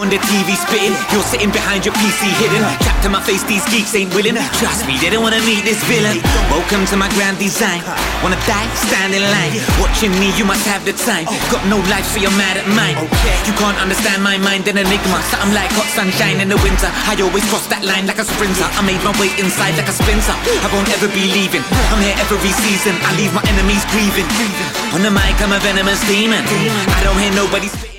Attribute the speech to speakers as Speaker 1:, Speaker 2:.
Speaker 1: on the TV spitting. You're sitting behind your PC hidden. Trapped in my face, these geeks ain't willing. Trust me, they don't wanna meet this villain. Welcome to my grand design. Wanna die? Stand in line. Watching me, you must have the time. Got no life, so you're mad at mine. You can't understand my mind, an enigma. Something like hot sunshine in the winter. I always cross that line like a sprinter. I made my way inside like a splinter. I won't ever be leaving. I'm here every season. I leave my enemies grieving. On the mic, I'm a venomous demon. I don't hear nobody spitting.